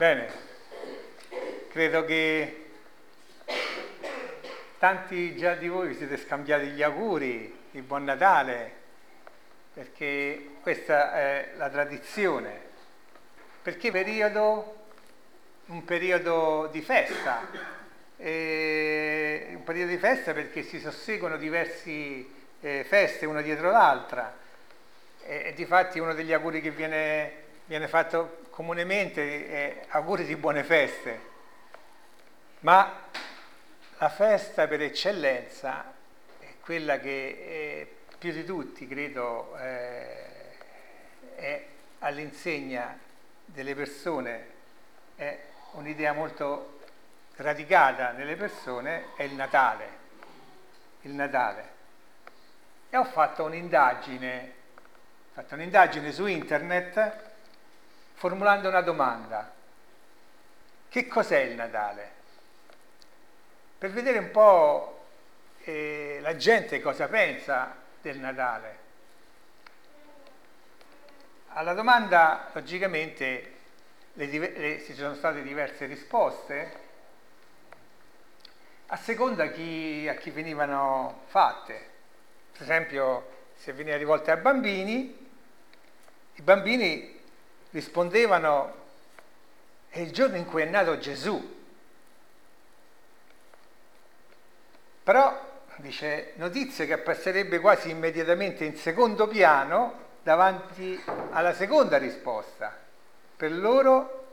Bene, credo che tanti già di voi vi siete scambiati gli auguri di Buon Natale, perché questa è la tradizione. Perché un periodo di festa, un periodo di festa perché si susseguono diverse feste una dietro l'altra, e difatti uno degli auguri che viene fatto comunemente è auguri di buone feste, ma la festa per eccellenza è quella che più di tutti credo è all'insegna delle persone, è un'idea molto radicata nelle persone, è il Natale. Il Natale. E ho fatto un'indagine su internet formulando una domanda: che cos'è il Natale? Per vedere un po' la gente cosa pensa del Natale. Alla domanda, logicamente, ci sono state diverse risposte, a seconda a chi venivano fatte. Per esempio, se veniva rivolta ai bambini, i bambini rispondevano: è il giorno in cui è nato Gesù. Però, dice, notizia che passerebbe quasi immediatamente in secondo piano davanti alla seconda risposta. Per loro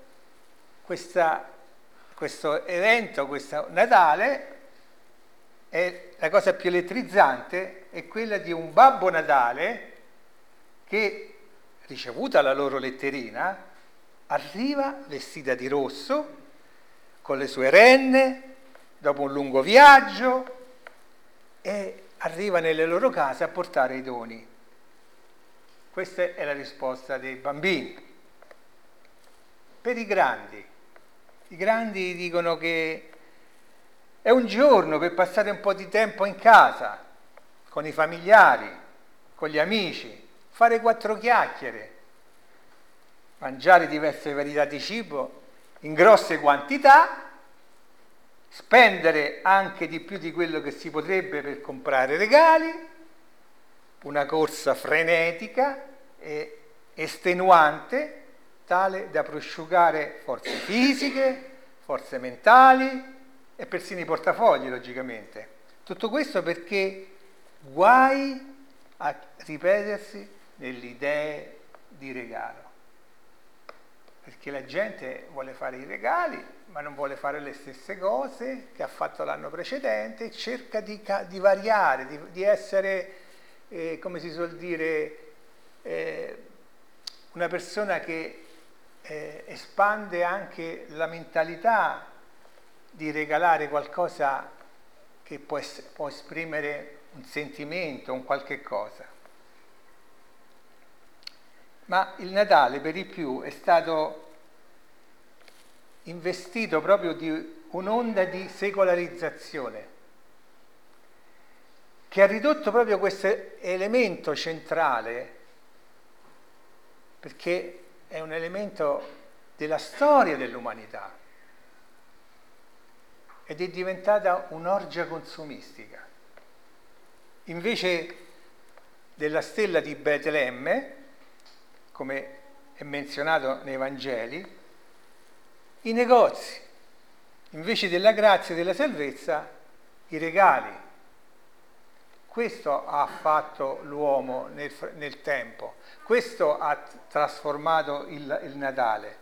questo evento, questo Natale, è la cosa più elettrizzante, è quella di un Babbo Natale che, ricevuta la loro letterina, arriva vestita di rosso, con le sue renne, dopo un lungo viaggio, e arriva nelle loro case a portare i doni. Questa è la risposta dei bambini. Per i grandi dicono che è un giorno per passare un po' di tempo in casa, con i familiari, con gli amici, fare 4 chiacchiere, mangiare diverse varietà di cibo in grosse quantità, spendere anche di più di quello che si potrebbe per comprare regali, una corsa frenetica e estenuante, tale da prosciugare forze fisiche, forze mentali e persino i portafogli, logicamente. Tutto questo perché guai a ripetersi nelle idee di regalo. Perché la gente vuole fare i regali, ma non vuole fare le stesse cose che ha fatto l'anno precedente, cerca di variare, di essere, come si suol dire, una persona che espande anche la mentalità di regalare qualcosa che può esprimere un sentimento, un qualche cosa. Ma il Natale per di più è stato investito proprio di un'onda di secolarizzazione che ha ridotto proprio questo elemento centrale, perché è un elemento della storia dell'umanità ed è diventata un'orgia consumistica. Invece della stella di Betlemme, come è menzionato nei Vangeli, i negozi, invece della grazia e della salvezza, i regali. Questo ha fatto l'uomo nel tempo, questo ha trasformato il Natale.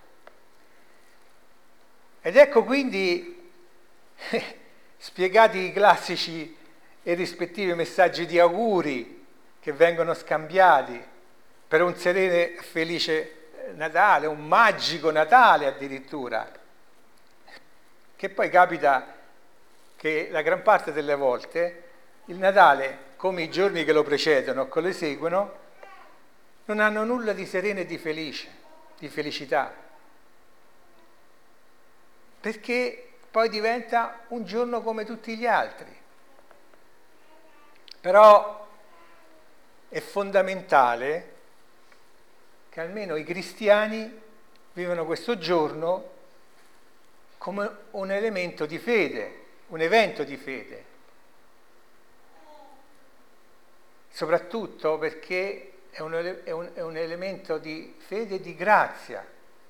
Ed ecco quindi spiegati i classici e rispettivi messaggi di auguri che vengono scambiati per un sereno e felice Natale, un magico Natale addirittura, che poi capita che la gran parte delle volte il Natale, come i giorni che lo precedono o che lo seguono, non hanno nulla di sereno e di felice, di felicità, perché poi diventa un giorno come tutti gli altri. Però è fondamentale che almeno i cristiani vivano questo giorno come un elemento di fede, un evento di fede. Soprattutto perché è un elemento di fede e di grazia.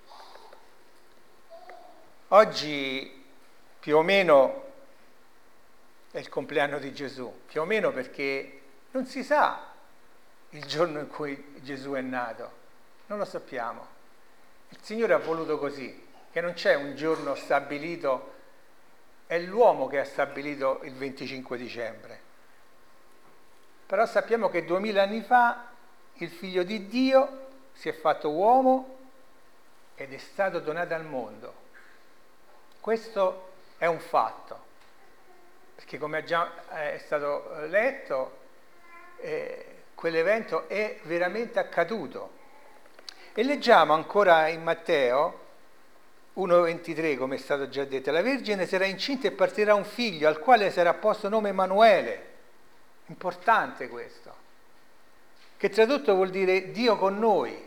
Oggi più o meno è il compleanno di Gesù, più o meno perché non si sa il giorno in cui Gesù è nato, non lo sappiamo. Il Signore ha voluto così, che non c'è un giorno stabilito, è l'uomo che ha stabilito il 25 dicembre. Però sappiamo che 2000 anni fa il Figlio di Dio si è fatto uomo ed è stato donato al mondo. Questo è un fatto, perché come già è stato letto, quell'evento è veramente accaduto. E leggiamo ancora in Matteo 1,23, come è stato già detto: la Vergine sarà incinta e partirà un figlio al quale sarà posto nome Emanuele. Importante questo, che tradotto vuol dire Dio con noi.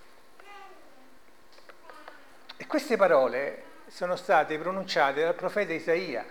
E queste parole sono state pronunciate dal profeta Isaia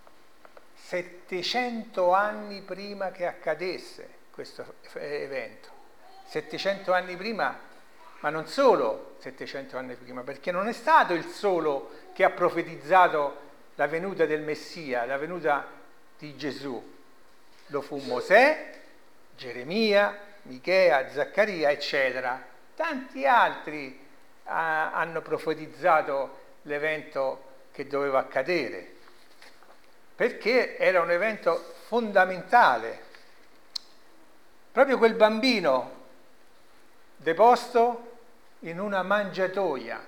700 anni prima che accadesse questo evento. 700 anni prima, ma non solo 700 anni prima, perché non è stato il solo che ha profetizzato la venuta del Messia, la venuta di Gesù. Lo fu Mosè, Geremia, Michea, Zaccaria, eccetera. Tanti altri hanno profetizzato l'evento che doveva accadere, perché era un evento fondamentale. Proprio quel bambino deposto in una mangiatoia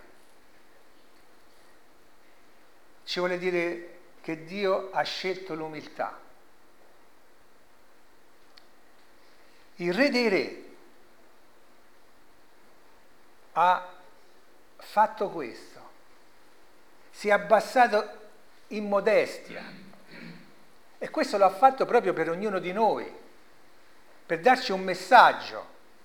ci vuole dire che Dio ha scelto l'umiltà. Il Re dei Re ha fatto questo, si è abbassato in modestia, e questo l'ha fatto proprio per ognuno di noi, per darci un messaggio,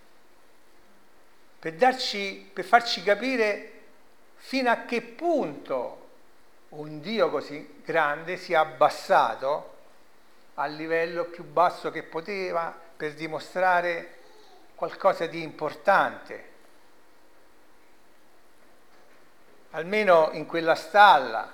per farci capire fino a che punto un Dio così grande si è abbassato al livello più basso che poteva per dimostrare qualcosa di importante. Almeno in quella stalla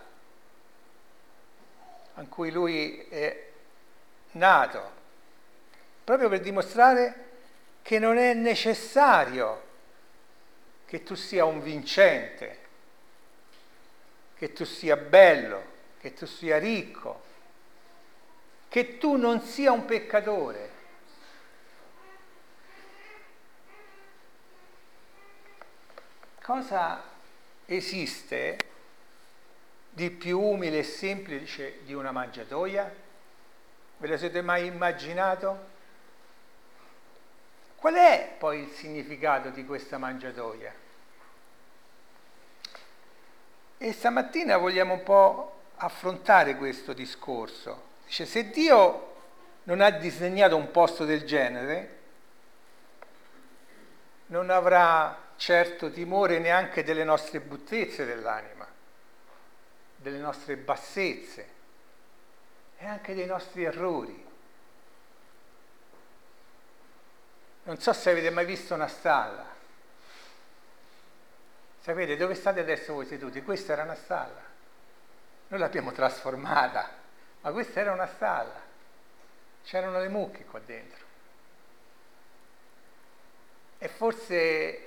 in cui lui è nato, proprio per dimostrare che non è necessario che tu sia un vincente, che tu sia bello, che tu sia ricco, che tu non sia un peccatore. Cosa esiste di più umile e semplice di una mangiatoia? Ve lo siete mai immaginato? Qual è poi il significato di questa mangiatoia? E stamattina vogliamo un po' affrontare questo discorso. Dice, se Dio non ha disegnato un posto del genere, non avrà certo timore neanche delle nostre buttezze dell'anima, delle nostre bassezze e anche dei nostri errori. Non so se avete mai visto una stalla. Sapete dove state adesso voi seduti? Questa era una stalla. Noi l'abbiamo trasformata, ma questa era una stalla. C'erano le mucche qua dentro. E forse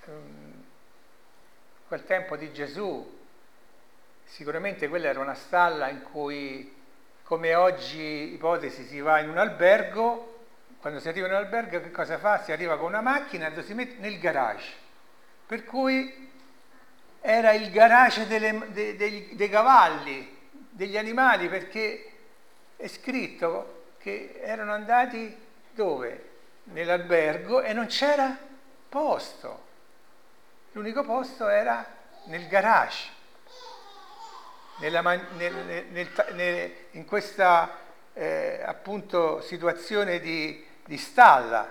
quel tempo di Gesù, sicuramente quella era una stalla in cui, come oggi ipotesi, si va in un albergo. Quando si arriva in un albergo che cosa fa? Si arriva con una macchina e lo si mette nel garage, per cui era il garage dei cavalli, degli animali, perché è scritto che erano andati dove? Nell'albergo, e non c'era posto, l'unico posto era nel garage, in questa appunto situazione di stalla.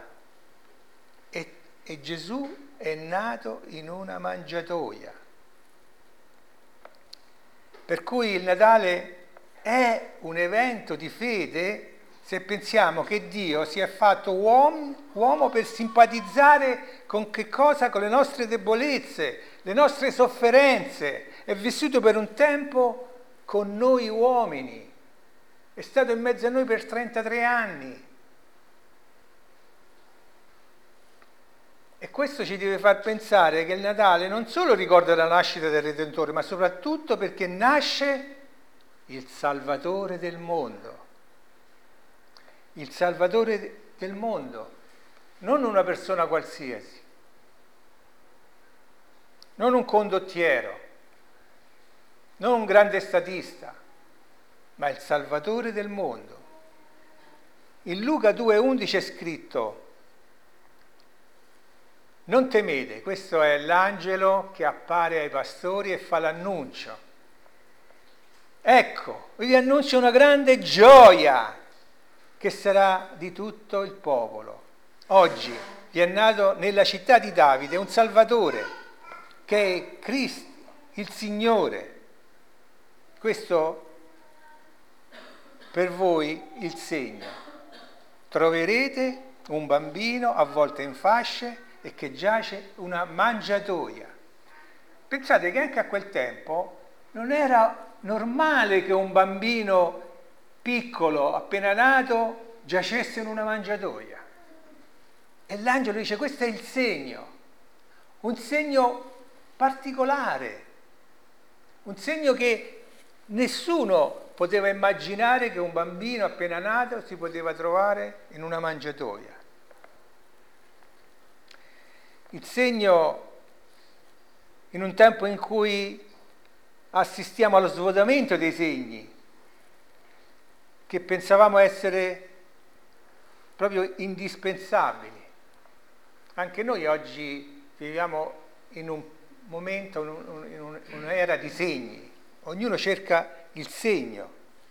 E Gesù è nato in una mangiatoia. Per cui il Natale è un evento di fede se pensiamo che Dio si è fatto uomo per simpatizzare con che cosa? Con le nostre debolezze, le nostre sofferenze. È vissuto per un tempo con noi uomini. È stato in mezzo a noi per 33 anni. E questo ci deve far pensare che il Natale non solo ricorda la nascita del Redentore, ma soprattutto perché nasce il Salvatore del mondo. Il Salvatore del mondo, non una persona qualsiasi, non un condottiero, non un grande statista, ma il Salvatore del mondo. In Luca 2,11 è scritto: non temete, questo è l'angelo che appare ai pastori e fa l'annuncio. Ecco, vi annuncio una grande gioia che sarà di tutto il popolo. Oggi vi è nato nella città di Davide un Salvatore, che è Cristo, il Signore. Questo per voi il segno. Troverete un bambino avvolto in fasce e che giace una mangiatoia. Pensate che anche a quel tempo non era normale che un bambino piccolo, appena nato, giacesse in una mangiatoia. E l'angelo dice: questo è il segno, un segno particolare, un segno che nessuno poteva immaginare che un bambino appena nato si poteva trovare in una mangiatoia. Il segno in un tempo in cui assistiamo allo svuotamento dei segni, che pensavamo essere proprio indispensabili. Anche noi oggi viviamo in un momento, in un'era di segni. Ognuno cerca il segno.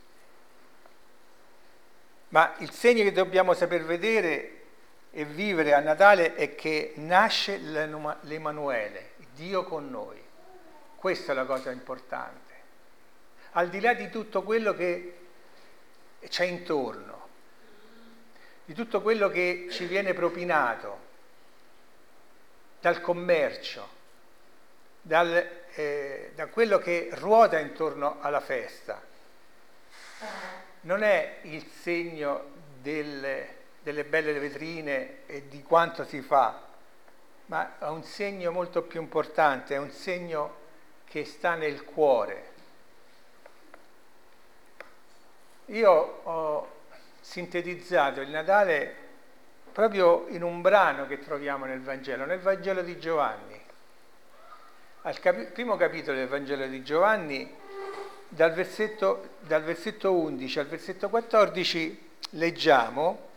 Ma il segno che dobbiamo saper vedere e vivere a Natale è che nasce l'Emanuele, Dio con noi. Questa è la cosa importante. Al di là di tutto quello che c'è intorno, di tutto quello che ci viene propinato dal commercio, da quello che ruota intorno alla festa, non è il segno delle belle vetrine e di quanto si fa, ma è un segno molto più importante, è un segno che sta nel cuore. Io ho sintetizzato il Natale proprio in un brano che troviamo nel Vangelo di Giovanni. Al primo capitolo del Vangelo di Giovanni, dal versetto 11 al versetto 14, leggiamo: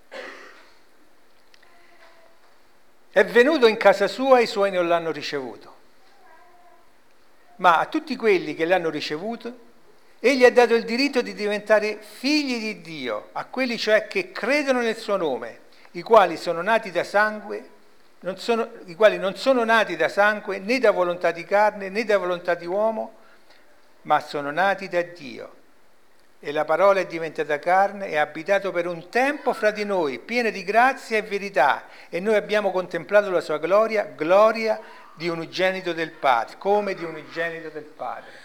è venuto in casa sua e i suoi non l'hanno ricevuto, ma a tutti quelli che l'hanno ricevuto egli ha dato il diritto di diventare figli di Dio, a quelli cioè che credono nel suo nome, i quali sono nati da sangue, i quali non sono nati da sangue, né da volontà di carne, né da volontà di uomo, ma sono nati da Dio. E la parola è diventata carne e ha abitato per un tempo fra di noi, piena di grazia e verità, e noi abbiamo contemplato la sua gloria, gloria di un unigenito del Padre, come di un unigenito del Padre.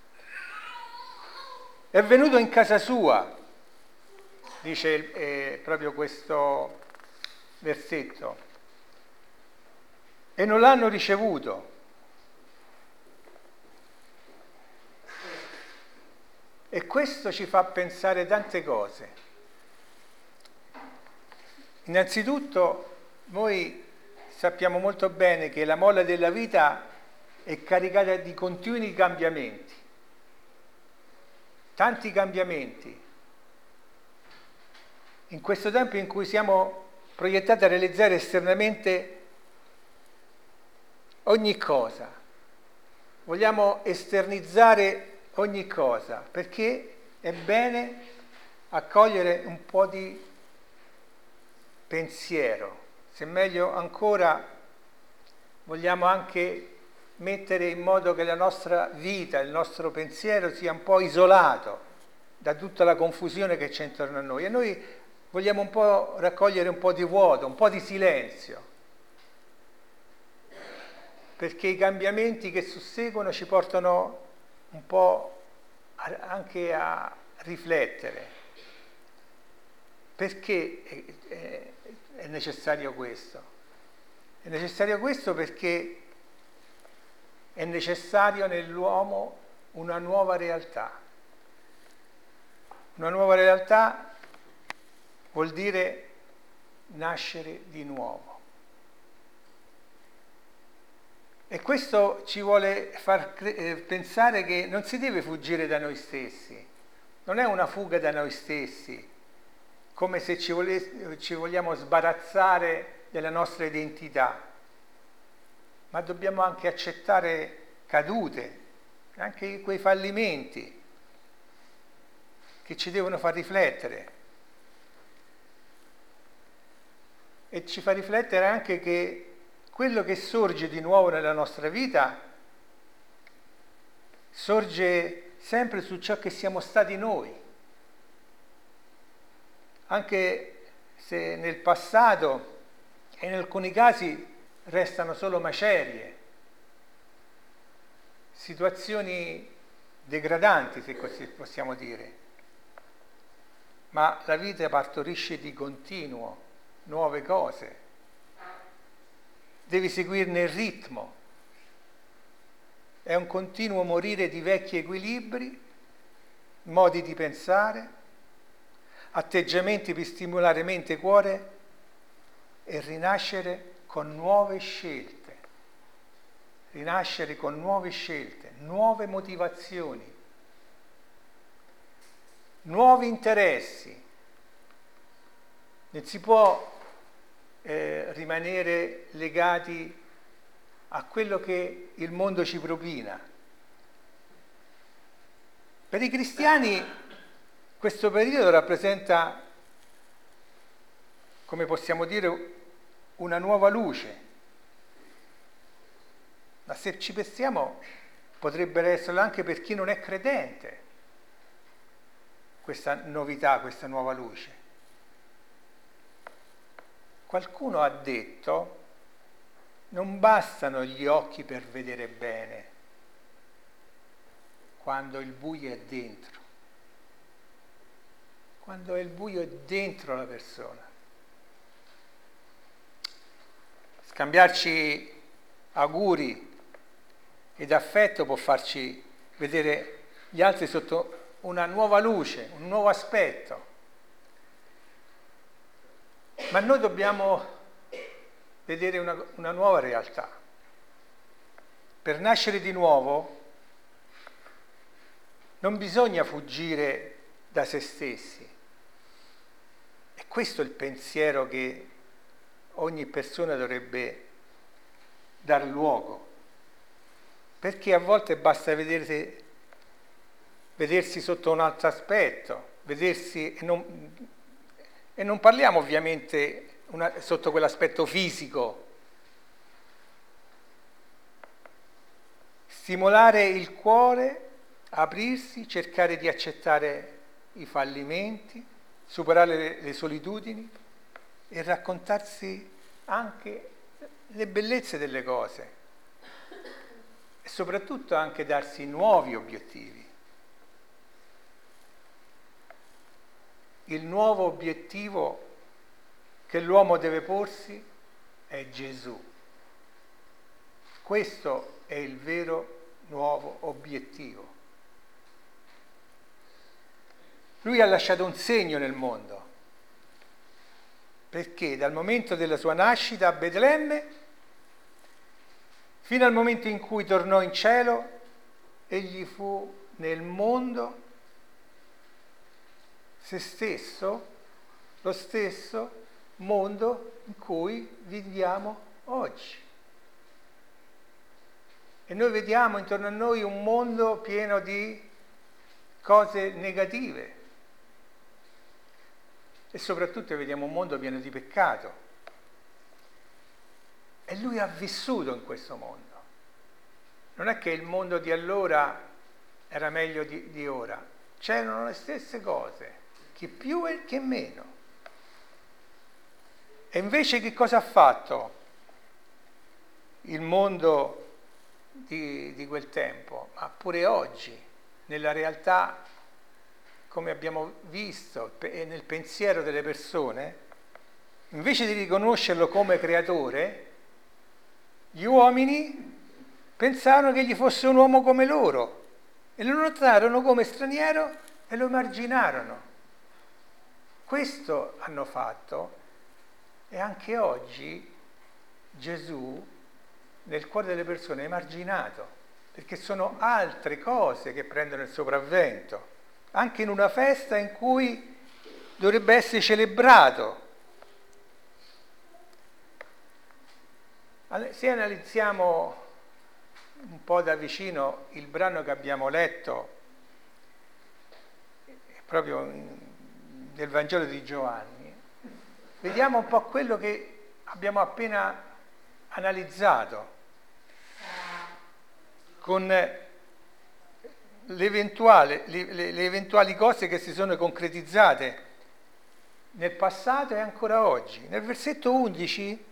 È venuto in casa sua, dice proprio questo versetto, e non l'hanno ricevuto. E questo ci fa pensare tante cose. Innanzitutto, noi sappiamo molto bene che la molla della vita è caricata di continui cambiamenti. Tanti cambiamenti. In questo tempo in cui siamo proiettati a realizzare esternamente ogni cosa, vogliamo esternizzare ogni cosa, perché è bene accogliere un po' di pensiero. Se meglio ancora, vogliamo anche mettere in modo che la nostra vita, il nostro pensiero sia un po' isolato da tutta la confusione che c'è intorno a noi. E noi vogliamo un po' raccogliere un po' di vuoto, un po' di silenzio, perché i cambiamenti che susseguono ci portano un po' anche a riflettere. Perché è necessario questo? È necessario questo perché è necessario nell'uomo una nuova realtà. Una nuova realtà vuol dire nascere di nuovo. E questo ci vuole far pensare che non si deve fuggire da noi stessi, non è una fuga da noi stessi, come se ci vogliamo sbarazzare della nostra identità, ma dobbiamo anche accettare cadute, anche quei fallimenti che ci devono far riflettere. E ci fa riflettere anche che quello che sorge di nuovo nella nostra vita sorge sempre su ciò che siamo stati noi. Anche se nel passato e in alcuni casi restano solo macerie, situazioni degradanti, se così possiamo dire. Ma la vita partorisce di continuo nuove cose. Devi seguirne il ritmo. È un continuo morire di vecchi equilibri, modi di pensare, atteggiamenti per stimolare mente e cuore e rinascere con nuove scelte. Rinascere con nuove scelte, nuove motivazioni, nuovi interessi. Non si può rimanere legati a quello che il mondo ci propina. Per i cristiani questo periodo rappresenta, come possiamo dire, una nuova luce. Ma se ci pensiamo, potrebbe esserlo anche per chi non è credente, questa novità, questa nuova luce. Qualcuno ha detto: non bastano gli occhi per vedere bene quando il buio è dentro, quando il buio è dentro la persona. Scambiarci auguri ed affetto può farci vedere gli altri sotto una nuova luce, un nuovo aspetto. Ma noi dobbiamo vedere una nuova realtà. Per nascere di nuovo non bisogna fuggire da se stessi. E questo è il pensiero che ogni persona dovrebbe dar luogo. Perché a volte basta vedersi sotto un altro aspetto, vedersi e non parliamo ovviamente sotto quell'aspetto fisico. Stimolare il cuore, aprirsi, cercare di accettare i fallimenti, superare le solitudini e raccontarsi anche le bellezze delle cose e soprattutto anche darsi nuovi obiettivi. Il nuovo obiettivo che l'uomo deve porsi è Gesù. Questo è il vero nuovo obiettivo. Lui ha lasciato un segno nel mondo, perché dal momento della sua nascita a Betlemme fino al momento in cui tornò in cielo, egli fu nel mondo se stesso, lo stesso mondo in cui viviamo oggi. E noi vediamo intorno a noi un mondo pieno di cose negative e soprattutto vediamo un mondo pieno di peccato. E lui ha vissuto in questo mondo. non è che il mondo di allora era meglio di ora, c'erano le stesse cose, chi più e chi meno. E invece che cosa ha fatto il mondo di quel tempo? Ma pure oggi, nella realtà, come abbiamo visto, e nel pensiero delle persone, invece di riconoscerlo come creatore, gli uomini pensarono che gli fosse un uomo come loro e lo notarono come straniero e lo emarginarono. Questo hanno fatto, e anche oggi Gesù nel cuore delle persone è emarginato, perché sono altre cose che prendono il sopravvento, anche in una festa in cui dovrebbe essere celebrato. Se analizziamo un po' da vicino il brano che abbiamo letto proprio nel Vangelo di Giovanni, vediamo un po' quello che abbiamo appena analizzato, con le eventuali cose che si sono concretizzate nel passato e ancora oggi. Nel versetto 11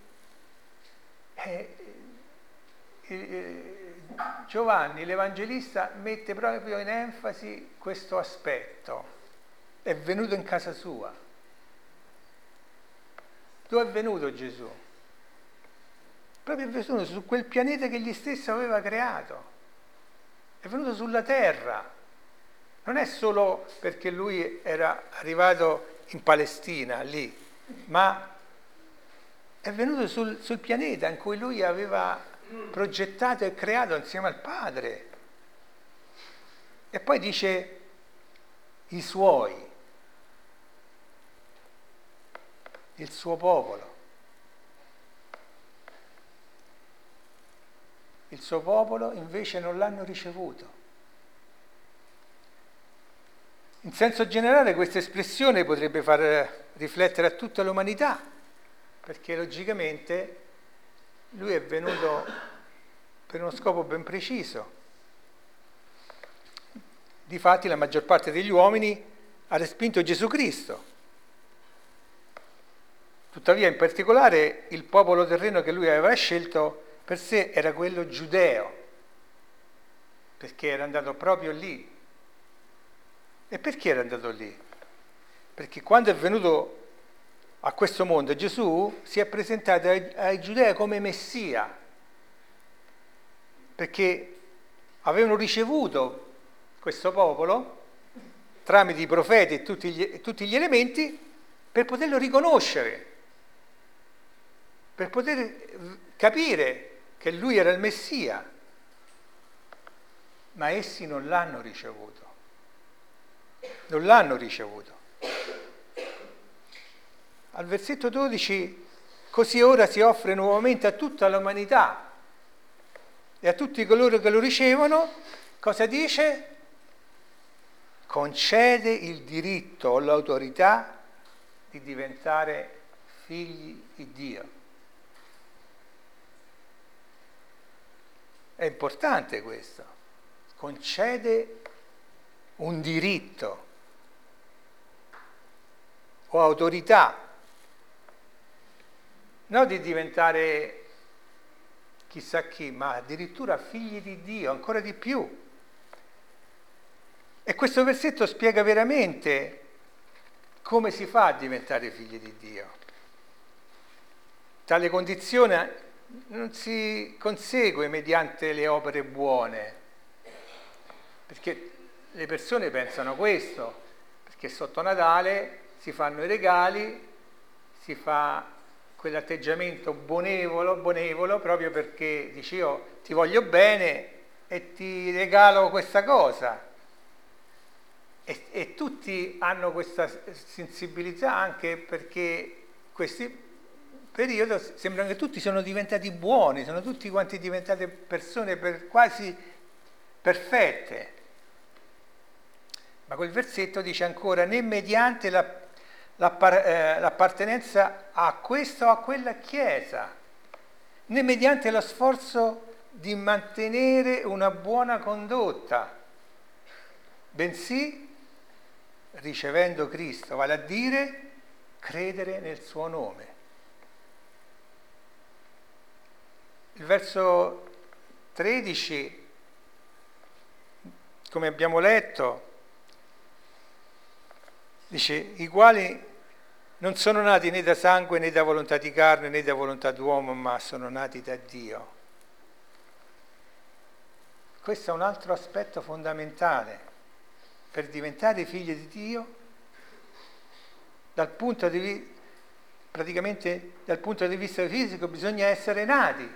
Giovanni l'Evangelista mette proprio in enfasi questo aspetto. È venuto in casa sua. Dove è venuto Gesù? Proprio è venuto su quel pianeta che egli stesso aveva creato. È venuto sulla terra. Non è solo perché lui era arrivato in Palestina, lì, ma è venuto sul pianeta in cui lui aveva progettato e creato insieme al Padre. E poi dice i suoi, il suo popolo. Il suo popolo invece non l'hanno ricevuto. In senso generale questa espressione potrebbe far riflettere a tutta l'umanità, perché logicamente lui è venuto per uno scopo ben preciso. Difatti la maggior parte degli uomini ha respinto Gesù Cristo. Tuttavia in particolare il popolo terreno che lui aveva scelto per sé era quello giudeo, perché era andato proprio lì. E perché era andato lì? Perché quando è venuto a questo mondo Gesù si è presentato ai giudei come Messia, perché avevano ricevuto questo popolo tramite i profeti e tutti gli elementi per poterlo riconoscere, per poter capire che lui era il Messia, ma essi non l'hanno ricevuto. Non l'hanno ricevuto. Al versetto 12, così ora si offre nuovamente a tutta l'umanità e a tutti coloro che lo ricevono, cosa dice? Concede il diritto o l'autorità di diventare figli di Dio. È importante questo. Concede un diritto o autorità, non di diventare chissà chi, ma addirittura figli di Dio, ancora di più. E questo versetto spiega veramente come si fa a diventare figli di Dio. Tale condizione non si consegue mediante le opere buone, perché le persone pensano questo, perché sotto Natale si fanno i regali, si fa quell'atteggiamento bonevolo, proprio perché dici io ti voglio bene e ti regalo questa cosa. E tutti hanno questa sensibilità, anche perché questi periodi sembra che tutti sono diventati buoni, sono tutti quanti diventate persone quasi perfette. Ma quel versetto dice ancora, né mediante l'appartenenza a questa o a quella chiesa, né mediante lo sforzo di mantenere una buona condotta, bensì ricevendo Cristo, vale a dire credere nel suo nome. Il verso 13, come abbiamo letto, dice: i quali non sono nati né da sangue né da volontà di carne né da volontà d'uomo, ma sono nati da Dio. Questo è un altro aspetto fondamentale. Per diventare figli di Dio, praticamente dal punto di vista fisico, bisogna essere nati.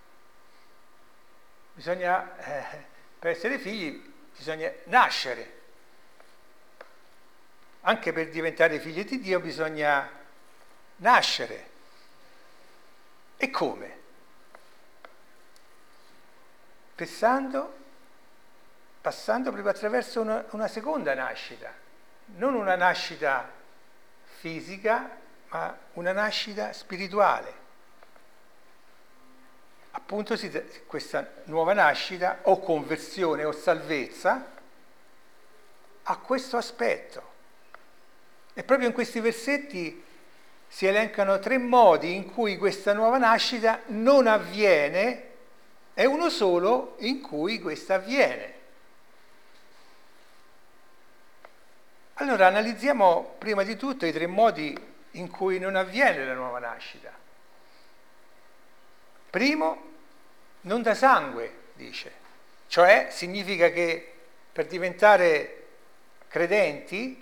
Per essere figli bisogna nascere. Anche per diventare figli di Dio bisogna nascere. E come? Passando proprio attraverso una seconda nascita, non una nascita fisica, ma una nascita spirituale. Appunto questa nuova nascita o conversione o salvezza ha questo aspetto. E proprio in questi versetti si elencano 3 modi in cui questa nuova nascita non avviene, è uno solo in cui questa avviene. Allora analizziamo prima di tutto i 3 modi in cui non avviene la nuova nascita. Primo, non da sangue, dice. Cioè significa che per diventare credenti,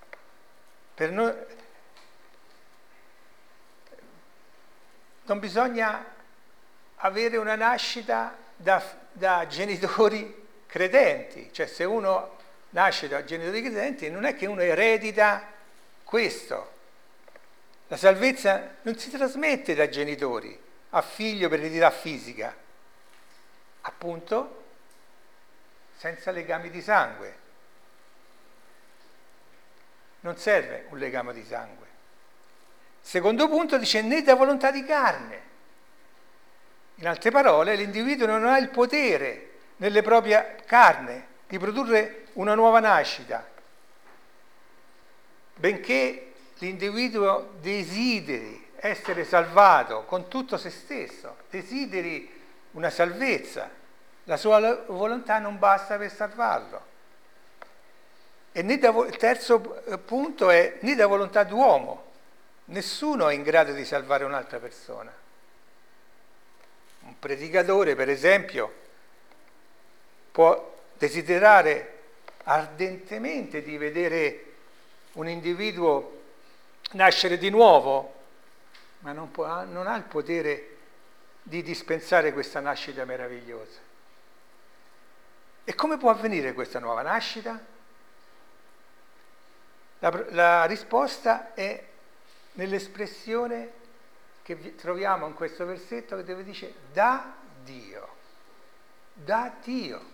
non bisogna avere una nascita da genitori credenti. Cioè se uno nasce da genitori credenti non è che uno eredita questo. La salvezza non si trasmette da genitori a figlio per eredità fisica, appunto senza legami di sangue. Non serve un legame di sangue. Secondo punto dice né da volontà di carne. In altre parole, l'individuo non ha il potere nelle proprie carne di produrre una nuova nascita, benché l'individuo desideri essere salvato con tutto se stesso, desideri una salvezza, la sua volontà non basta per salvarlo. E il terzo punto è né da volontà d'uomo. Nessuno è in grado di salvare un'altra persona. Un predicatore, per esempio, può desiderare ardentemente di vedere un individuo nascere di nuovo, ma non ha il potere di dispensare questa nascita meravigliosa. E come può avvenire questa nuova nascita? La risposta è nell'espressione che troviamo in questo versetto dove dice da Dio. Da Dio.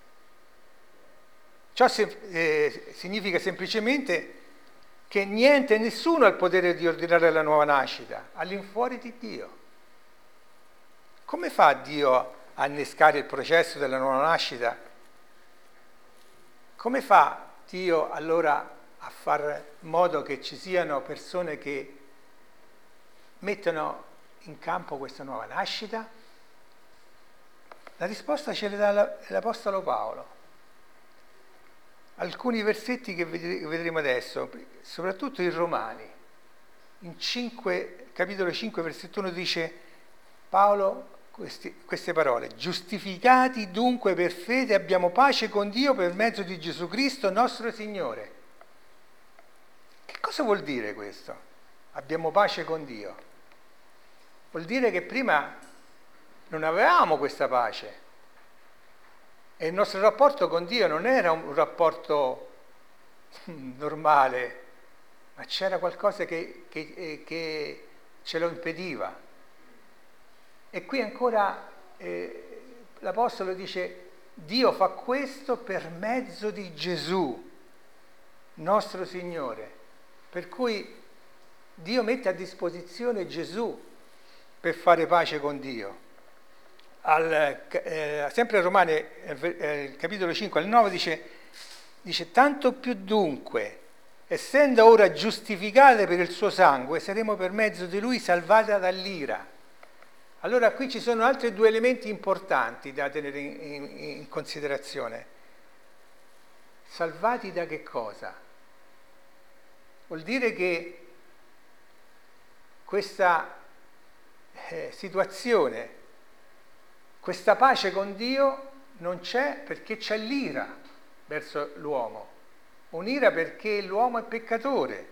Ciò significa semplicemente che niente e nessuno ha il potere di ordinare la nuova nascita, all'infuori di Dio. Come fa Dio a innescare il processo della nuova nascita? Come fa Dio allora a far modo che ci siano persone che mettono in campo questa nuova nascita? La risposta ce la dà l'Apostolo Paolo. Alcuni versetti che vedremo adesso, soprattutto in Romani, capitolo 5, versetto 1 dice Paolo queste parole: giustificati dunque per fede abbiamo pace con Dio per mezzo di Gesù Cristo nostro Signore. Che cosa vuol dire questo? Abbiamo pace con Dio. Vuol dire che prima non avevamo questa pace. E il nostro rapporto con Dio non era un rapporto normale, ma c'era qualcosa che ce lo impediva. E qui ancora l'Apostolo dice: Dio fa questo per mezzo di Gesù, nostro Signore. Per cui Dio mette a disposizione Gesù per fare pace con Dio. sempre a Romani, capitolo 5 al 9, dice tanto più dunque, essendo ora giustificate per il suo sangue, saremo per mezzo di lui salvati dall'ira. Allora qui ci sono altri due elementi importanti da tenere in considerazione. Salvati da che cosa? Vuol dire che questa situazione, questa pace con Dio non c'è perché c'è l'ira verso l'uomo, un'ira perché l'uomo è peccatore.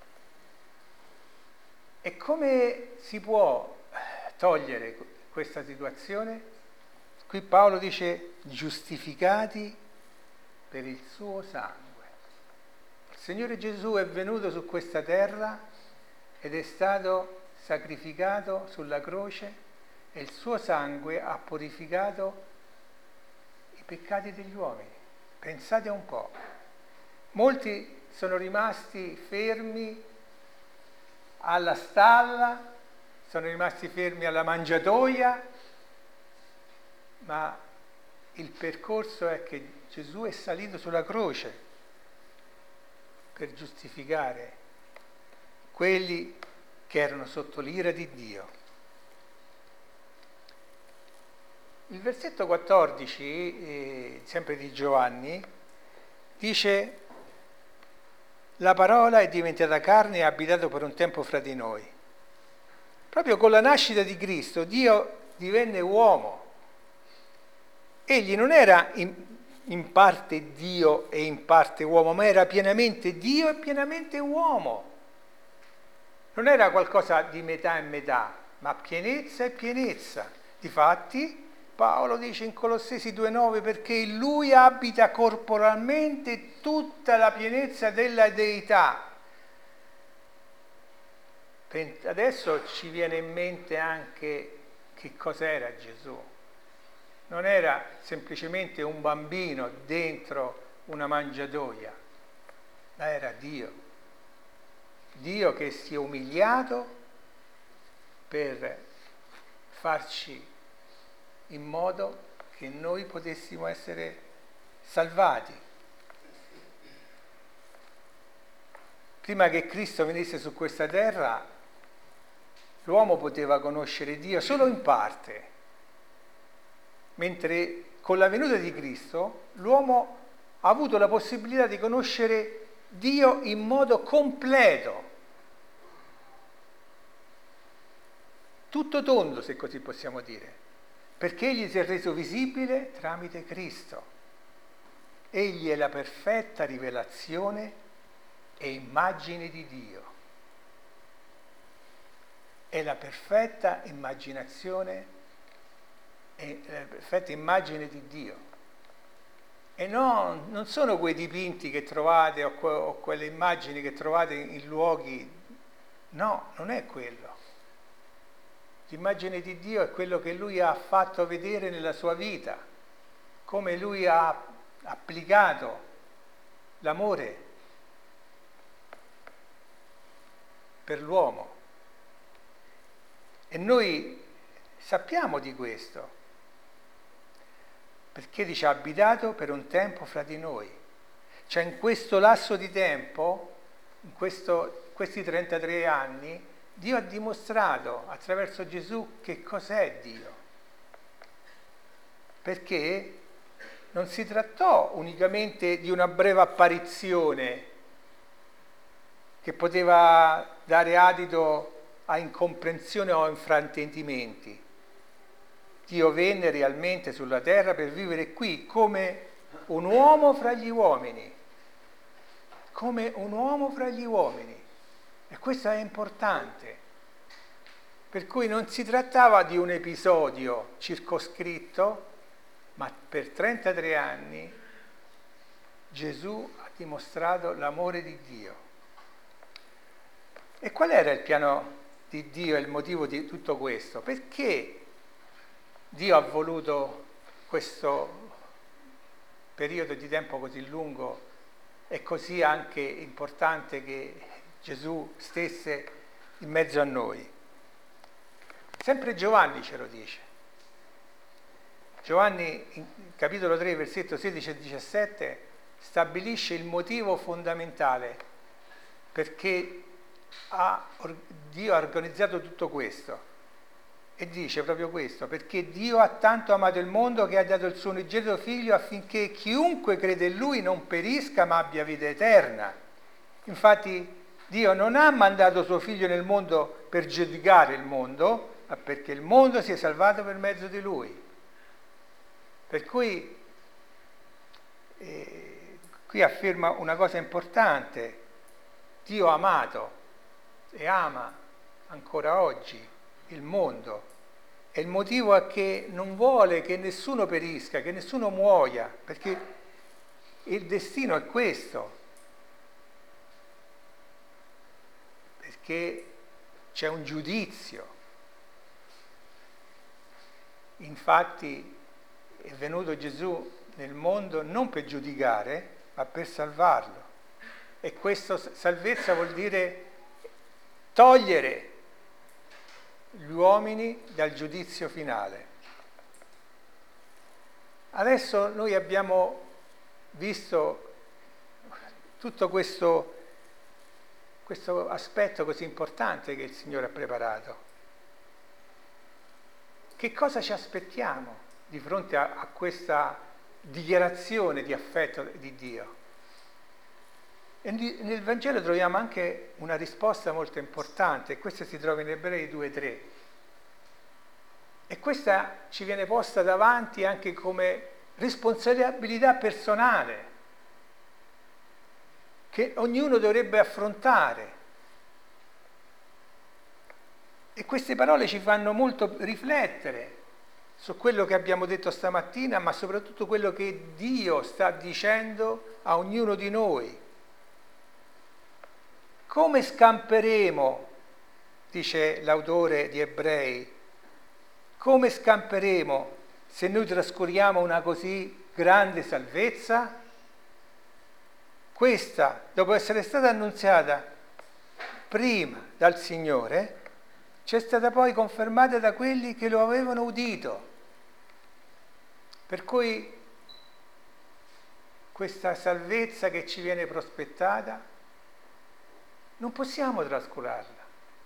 E come si può togliere questa situazione? Qui Paolo dice giustificati per il suo sangue. Il Signore Gesù è venuto su questa terra ed è stato sacrificato sulla croce e il suo sangue ha purificato i peccati degli uomini. Pensate un po'. Molti sono rimasti fermi alla stalla, sono rimasti fermi alla mangiatoia, ma il percorso è che Gesù è salito sulla croce per giustificare quelli che erano sotto l'ira di Dio. Il versetto 14, sempre di Giovanni, dice: la parola è diventata carne e ha abitato per un tempo fra di noi. Proprio con la nascita di Cristo Dio divenne uomo. Egli non era in parte Dio e in parte uomo, ma era pienamente Dio e pienamente uomo. Non era qualcosa di metà e metà, ma pienezza e pienezza. Difatti Paolo dice in Colossesi 2,9: perché in lui abita corporalmente tutta la pienezza della deità. Adesso ci viene in mente anche che cos'era Gesù. Non era semplicemente un bambino dentro una mangiatoia, ma era Dio. Dio che si è umiliato per farci in modo che noi potessimo essere salvati. Prima che Cristo venisse su questa terra, l'uomo poteva conoscere Dio solo in parte, mentre con la venuta di Cristo l'uomo ha avuto la possibilità di conoscere Dio in modo completo, tutto tondo, se così possiamo dire, perché egli si è reso visibile tramite Cristo. Egli è la perfetta rivelazione e immagine di Dio. È la perfetta immaginazione e la perfetta immagine di Dio. E non sono quei dipinti che trovate o quelle immagini che trovate in luoghi. No, non è quello. L'immagine di Dio è quello che Lui ha fatto vedere nella sua vita, come Lui ha applicato l'amore per l'uomo. E noi sappiamo di questo, perché dice ha abitato per un tempo fra di noi. Cioè in questo lasso di tempo, in questi 33 anni, Dio ha dimostrato attraverso Gesù che cos'è Dio. Perché non si trattò unicamente di una breve apparizione che poteva dare adito a incomprensione o a infraintendimenti. Dio venne realmente sulla terra per vivere qui come un uomo fra gli uomini. Come un uomo fra gli uomini. E questo è importante. Per cui non si trattava di un episodio circoscritto, ma per 33 anni Gesù ha dimostrato l'amore di Dio. E qual era il piano di Dio e il motivo di tutto questo? Perché Dio ha voluto questo periodo di tempo così lungo e così anche importante che Gesù stesse in mezzo a noi? Sempre Giovanni ce lo dice. Giovanni, in capitolo 3, versetto 16 e 17, stabilisce il motivo fondamentale perché Dio ha organizzato tutto questo. E dice proprio questo: perché Dio ha tanto amato il mondo che ha dato il suo unigenito figlio affinché chiunque crede in lui non perisca ma abbia vita eterna. Infatti Dio non ha mandato suo figlio nel mondo per giudicare il mondo, ma perché il mondo sia salvato per mezzo di lui. Per cui qui afferma una cosa importante: Dio ha amato e ama ancora oggi il mondo, e il motivo è che non vuole che nessuno perisca, che nessuno muoia, perché il destino è questo, perché c'è un giudizio. Infatti è venuto Gesù nel mondo non per giudicare, ma per salvarlo, e questa salvezza vuol dire togliere gli uomini dal giudizio finale. Adesso noi abbiamo visto tutto questo aspetto così importante che il Signore ha preparato. Che cosa ci aspettiamo di fronte a questa dichiarazione di affetto di Dio? E nel Vangelo troviamo anche una risposta molto importante, e questa si trova in Ebrei 2,3. E questa ci viene posta davanti anche come responsabilità personale, che ognuno dovrebbe affrontare. E queste parole ci fanno molto riflettere su quello che abbiamo detto stamattina, ma soprattutto quello che Dio sta dicendo a ognuno di noi. Come scamperemo, dice l'autore di Ebrei, come scamperemo se noi trascuriamo una così grande salvezza? Questa, dopo essere stata annunziata prima dal Signore, c'è stata poi confermata da quelli che lo avevano udito. Per cui questa salvezza che ci viene prospettata non possiamo trascurarla.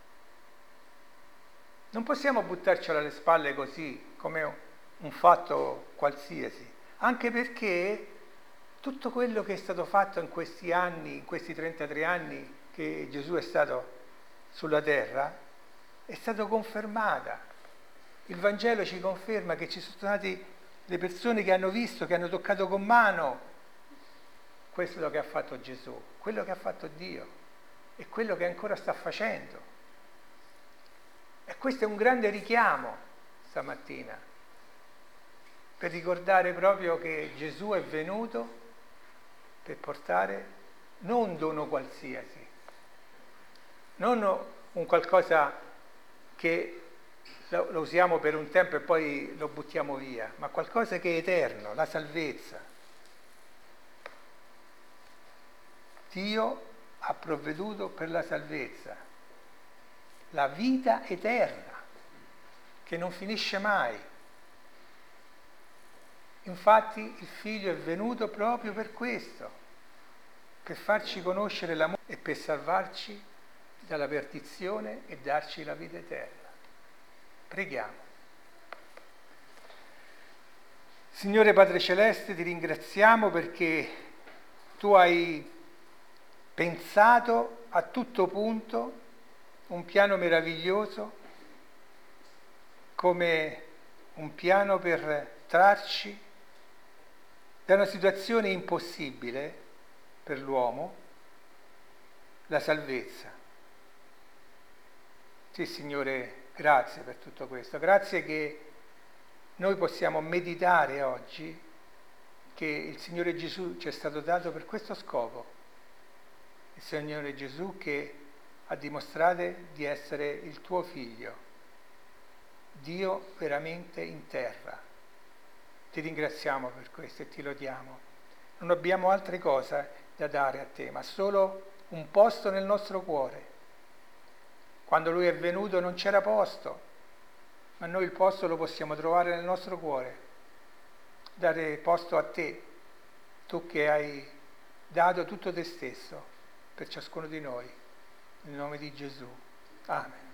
Non possiamo buttarcela alle spalle così, come un fatto qualsiasi, anche perché tutto quello che è stato fatto in questi anni, in questi 33 anni che Gesù è stato sulla terra, è stato confermata. Il Vangelo ci conferma che ci sono state le persone che hanno visto, che hanno toccato con mano questo che ha fatto Gesù, quello che ha fatto Dio e quello che ancora sta facendo. E questo è un grande richiamo stamattina, per ricordare proprio che Gesù è venuto per portare non un dono qualsiasi, non un qualcosa che lo usiamo per un tempo e poi lo buttiamo via, ma qualcosa che è eterno, la salvezza. Dio ha provveduto per la salvezza, la vita eterna, che non finisce mai. Infatti il Figlio è venuto proprio per questo, per farci conoscere l'amore e per salvarci dalla perdizione e darci la vita eterna. Preghiamo. Signore Padre Celeste, ti ringraziamo perché tu hai pensato a tutto punto un piano meraviglioso, come un piano per trarci da una situazione impossibile per l'uomo, la salvezza. Sì, Signore, grazie per tutto questo. Grazie che noi possiamo meditare oggi che il Signore Gesù ci è stato dato per questo scopo. Il Signore Gesù che ha dimostrato di essere il tuo Figlio, Dio veramente in terra. Ti ringraziamo per questo e ti lodiamo. Non abbiamo altre cose da dare a te, ma solo un posto nel nostro cuore. Quando Lui è venuto non c'era posto, ma noi il posto lo possiamo trovare nel nostro cuore, dare posto a te, tu che hai dato tutto te stesso per ciascuno di noi, nel nome di Gesù. Amen.